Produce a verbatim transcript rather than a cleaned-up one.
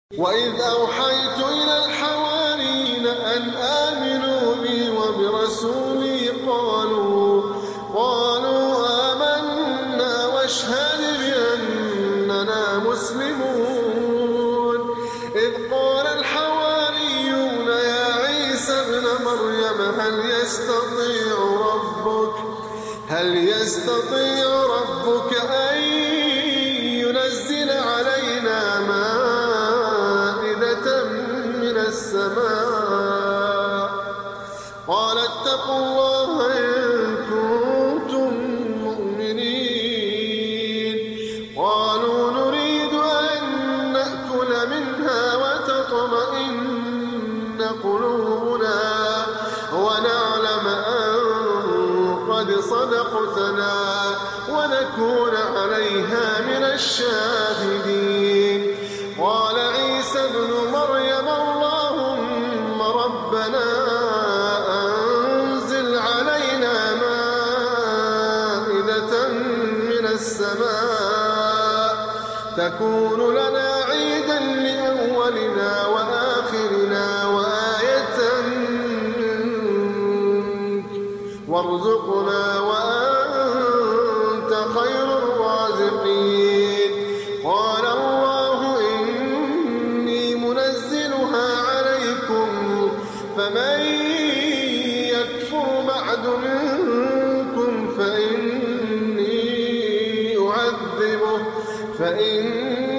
وإذ أوحيت إلى الحواريين أن آمنوا بي وبرسولي قالوا قالوا آمنا واشهد بأننا مسلمون إذ قال الحواريون يا عيسى ابن مريم هل يستطيع ربك هل يستطيع ربك أن ينزل علينا مائدة من السماء قال اتقوا الله إن كنتم مؤمنين قالوا نريد أن نأكل منها وتطمئن قلوبنا ونعلم أن قد صدقتنا ونكون عليها من الشاهدين قال عيسى ابن مريم اللهم ربنا أنزل علينا مائدة من السماء تكون لنا عيدا لأولنا وآخرنا وآية منك وارزقنا وأنت خير الرازقين قال الله إني منزلها عليكم فمن يكفر بعد منكم فإني أعذبه فإني